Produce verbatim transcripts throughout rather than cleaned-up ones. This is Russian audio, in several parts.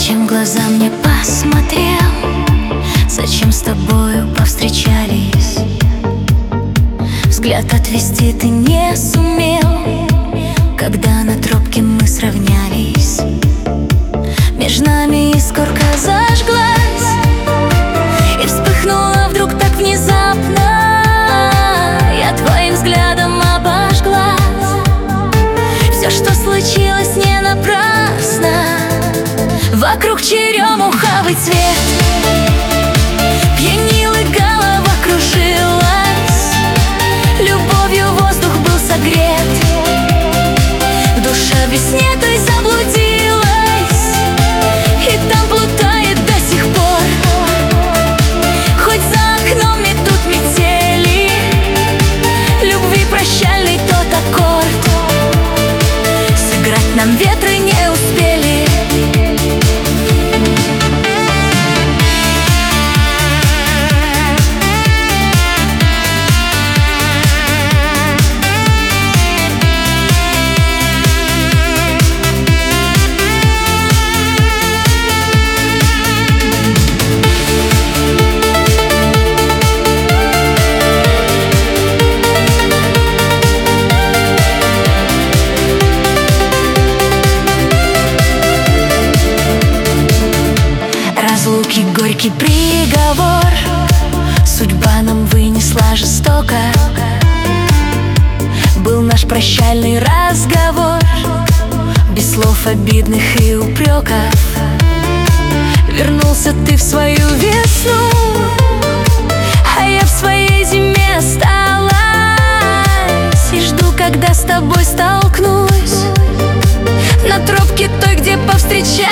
Зачем в глаза мне посмотрел? Зачем с тобою повстречались? Взгляд отвести ты не сумел, когда на тропке мы сравнялись. Между нами искорка зажглась и вспыхнула вдруг так внезапно. Я твоим взглядом обожглась. Все, что случилось, не напрасно. Вокруг черемуховый цвет пьянил и голова кружилась. Любовью воздух был согрет, душа в весне той заблудилась и там плутает до сих пор. Хоть за окном метут метели, любви прощальный тот аккорд. Сыграть нам ветры не успели. Разлуки горький приговор, судьба нам вынесла жестоко. Был наш прощальный разговор, без слов обидных и упреков. Вернулся ты в свою весну, а я в своей зиме осталась. И жду, когда с тобой столкнусь на тропке той, где повстречались.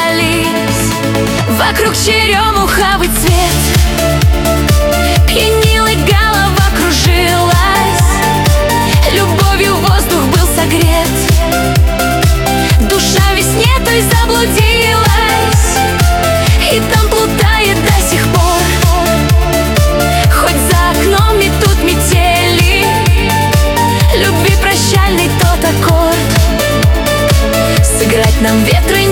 Вокруг черемуховый цвет пьянил и голова кружилась. Любовью воздух был согрет, душа в весне той заблудилась и там плутает до сих пор. Хоть за окном метут метели, любви прощальный тот аккорд. Сыграть нам ветры